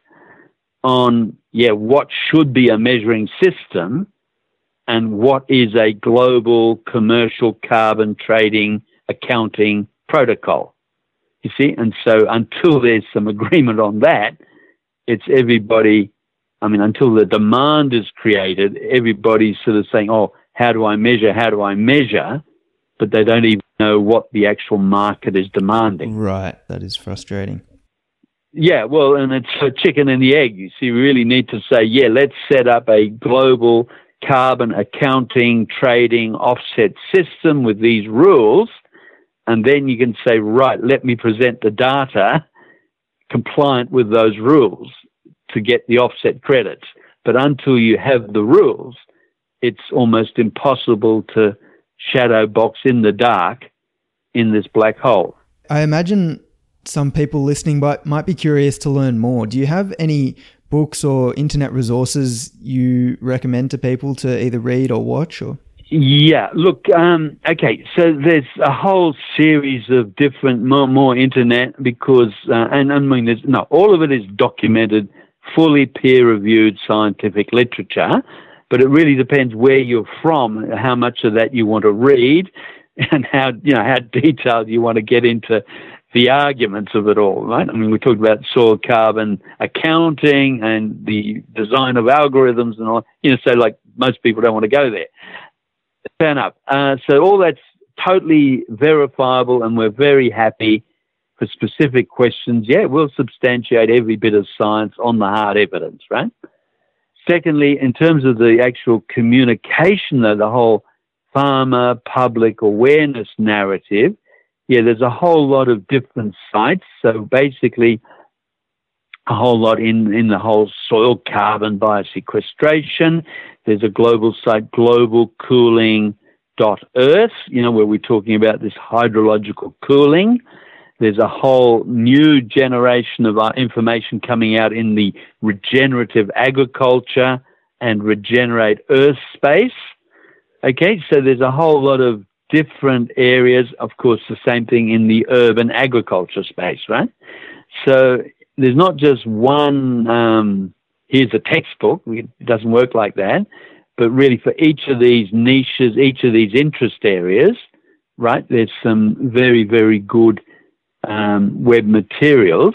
B: on, yeah, what should be a measuring system and what is a global commercial carbon trading accounting protocol, you see. And so until there's some agreement on that, it's everybody, I mean, until the demand is created, everybody's sort of saying, oh, how do I measure, how do I measure? But they don't even know what the actual market is demanding.
A: Right, that is frustrating.
B: Yeah, well, and it's a chicken and the egg. You see, we really need to say, yeah, let's set up a global carbon accounting, trading, offset system with these rules. And then you can say, right, let me present the data compliant with those rules to get the offset credits. But until you have the rules, it's almost impossible to shadow box in the dark in this black hole.
A: I imagine some people listening might, might be curious to learn more. Do you have any books or internet resources you recommend to people to either read or watch? Or
B: Yeah, look, um, okay, so there's a whole series of different, more, more internet because, uh, and I mean, there's, no, all of it is documented, fully peer-reviewed scientific literature, but it really depends where you're from, how much of that you want to read, and how, you know, how detailed you want to get into the arguments of it all, right? I mean, we talked about soil carbon accounting and the design of algorithms and all, you know, so like most people don't want to go there. Fair enough. Uh, so all that's totally verifiable, and we're very happy for specific questions. Yeah, we'll substantiate every bit of science on the hard evidence, right? Secondly, in terms of the actual communication, though, the whole farmer public awareness narrative, yeah, there's a whole lot of different sites. So basically, a whole lot in, in the whole soil carbon biosequestration. There's a global site, global cooling dot earth, you know, where we're talking about this hydrological cooling. There's a whole new generation of our information coming out in the regenerative agriculture and regenerate earth space. Okay, so there's a whole lot of different areas. Of course, the same thing in the urban agriculture space, right? So there's not just one, um, here's a textbook. It doesn't work like that. But really for each of these niches, each of these interest areas, right, there's some very, very good um, web materials.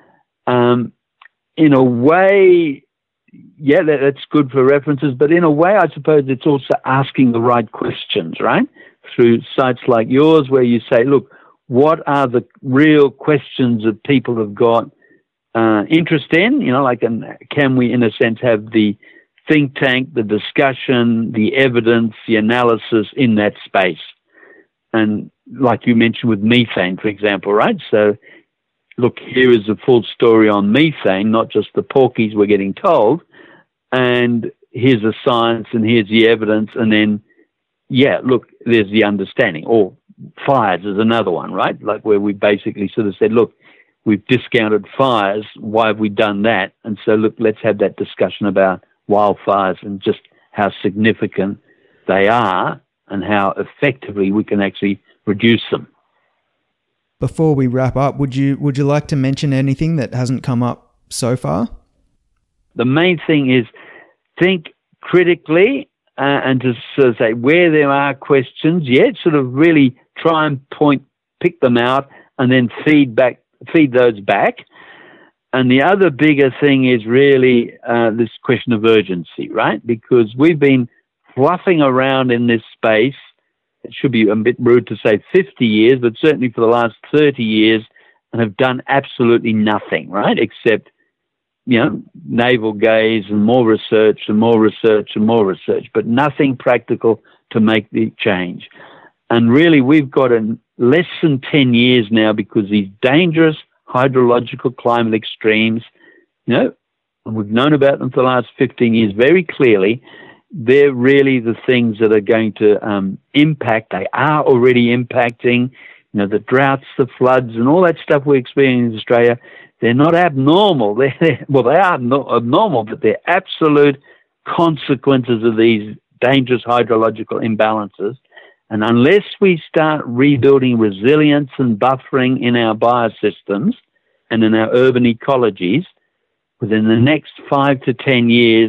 B: Um, in a way, yeah, that, that's good for references. But in a way, I suppose it's also asking the right questions, right? Through sites like yours where you say, look, what are the real questions that people have got Uh, interest in, you know, like, and can we, in a sense, have the think tank, the discussion, the evidence, the analysis in that space? And like you mentioned with methane, for example, right? So, look, here is the full story on methane, not just the porkies we're getting told. And here's the science and here's the evidence. And then, yeah, look, there's the understanding. Or fires is another one, right? Like where we basically sort of said, look, we've discounted fires. Why have we done that? And so, look, let's have that discussion about wildfires and just how significant they are and how effectively we can actually reduce them.
A: Before we wrap up, would you would you like to mention anything that hasn't come up so far?
B: The main thing is think critically uh, and to sort of say where there are questions, yeah, sort of really try and point, pick them out and then feed back feed those back. And the other bigger thing is really uh, this question of urgency, right? Because we've been fluffing around in this space. It should be a bit rude to say fifty years, but certainly for the last thirty years, and have done absolutely nothing, right? Except, you know, navel gaze and more research and more research and more research, but nothing practical to make the change. And really, we've got a less than ten years now because these dangerous hydrological climate extremes, you know, and we've known about them for the last fifteen years very clearly. They're really the things that are going to um, impact. They are already impacting, you know, the droughts, the floods, and all that stuff we're experiencing in Australia. They're not abnormal. They're, they're, well, they are not abnormal, but they're absolute consequences of these dangerous hydrological imbalances. And unless we start rebuilding resilience and buffering in our biosystems and in our urban ecologies, within the next five to ten years,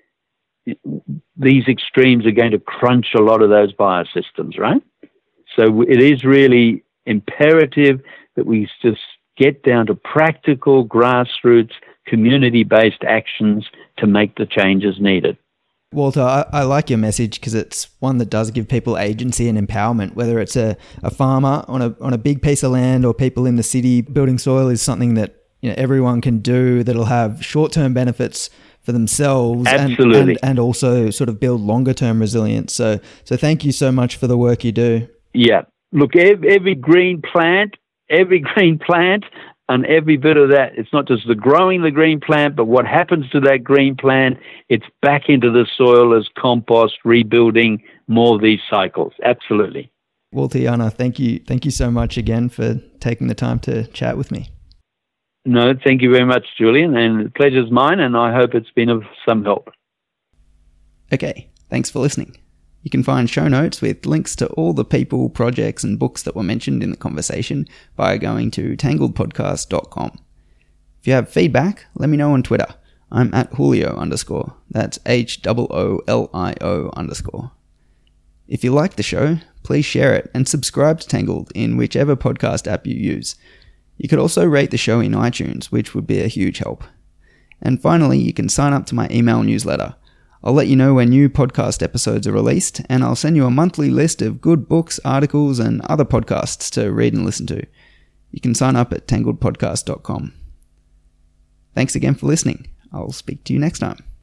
B: these extremes are going to crunch a lot of those biosystems, right? So it is really imperative that we just get down to practical, grassroots, community-based actions to make the changes needed.
A: Walter, I, I like your message because it's one that does give people agency and empowerment, whether it's a, a farmer on a on a big piece of land or people in the city. Building soil is something that, you know, everyone can do that'll have short-term benefits for themselves and, and and also sort of build longer-term resilience. So so thank you so much for the work you do. Yeah.
B: Look, every, every green plant, every green plant and every bit of that, it's not just the growing the green plant, but what happens to that green plant, it's back into the soil as compost, rebuilding more of these cycles. Absolutely.
A: Walter, thank you. Thank you so much again for taking the time to chat with me.
B: No, thank you very much, Julian, and the pleasure's mine, and I hope it's been of some help.
A: Okay, thanks for listening. You can find show notes with links to all the people, projects, and books that were mentioned in the conversation by going to tangled podcast dot com. If you have feedback, let me know on Twitter. I'm at Julio underscore. That's H O O L I O underscore. If you like the show, please share it and subscribe to Tangled in whichever podcast app you use. You could also rate the show in iTunes, which would be a huge help. And finally, you can sign up to my email newsletter. I'll let you know when new podcast episodes are released, and I'll send you a monthly list of good books, articles, and other podcasts to read and listen to. You can sign up at tangled podcast dot com. Thanks again for listening. I'll speak to you next time.